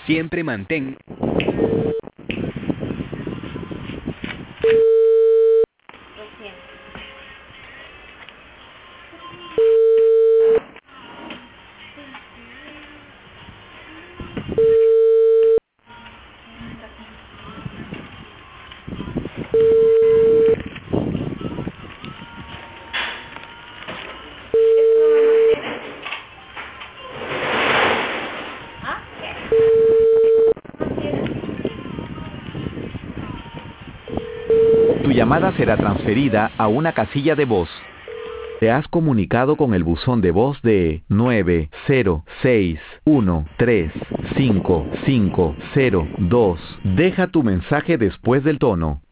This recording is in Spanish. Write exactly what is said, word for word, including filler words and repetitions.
Siempre mantén. Tu llamada será transferida a una casilla de voz. Te has comunicado con el buzón de voz de nueve cero seis uno tres cinco cinco cero dos. Deja tu mensaje después del tono.